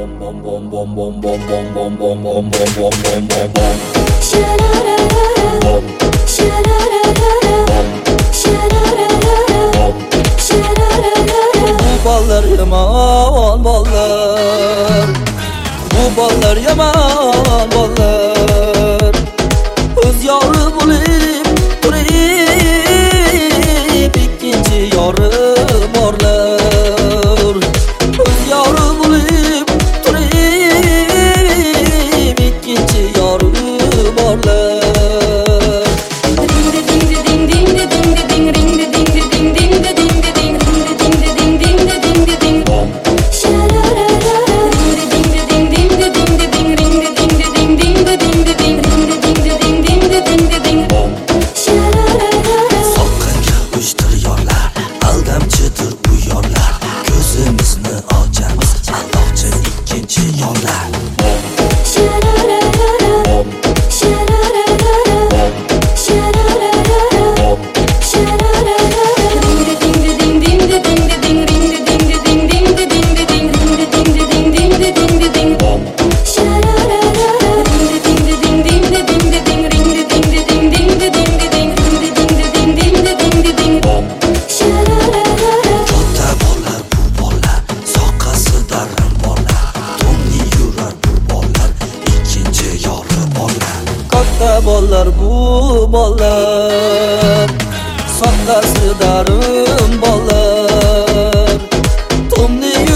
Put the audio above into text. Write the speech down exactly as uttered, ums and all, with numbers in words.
Ballar yaman ballar, bu ballar yaman ballar. Öz yori bo'lib turib ikkinchi yori borlar. Öz yori bo'lib turib ikkinchi yori borlar. Bollar bu bollar, soqqasi darim bollar. Tomni